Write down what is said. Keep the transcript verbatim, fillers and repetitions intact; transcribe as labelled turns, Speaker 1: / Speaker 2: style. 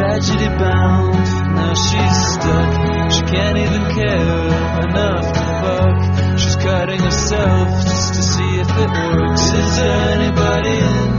Speaker 1: tragedy bound. Now she's stuck, she can't even care enough to fuck. She's cutting herself just to see if it works. Is there anybody in